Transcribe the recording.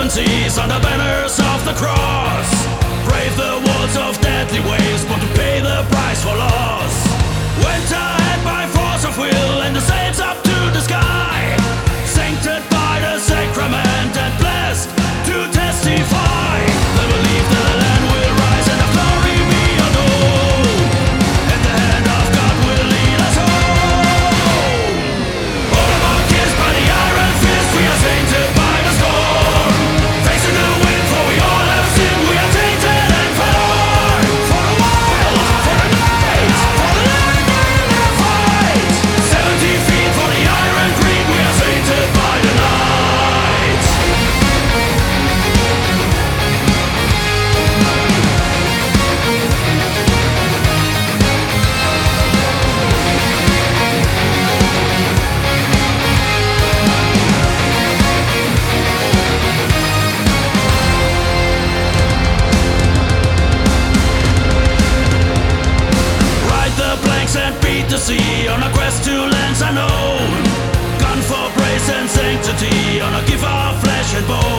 open seas under banners of the cross. Brave the walls of deadly waves, but to pay the price for loss. Went ahead by force of will, and the sails up to the sky. Sancted by the sacrament and blessed to testify. The belief that the land will rise and the glory be unknown, and the hand of God will lead us home. All of our kissed by the iron fist, we are sainted by the storm. Facing the wind, for we all have sinned, we are tainted and fell. For the wild, for the night, for the land and the fight. 70 feet for the iron creed, we are sainted by the night. Ride the planks and beat the sea on a quest to lands unknown. Gun for praise and sanctity on a gift of flesh and bone.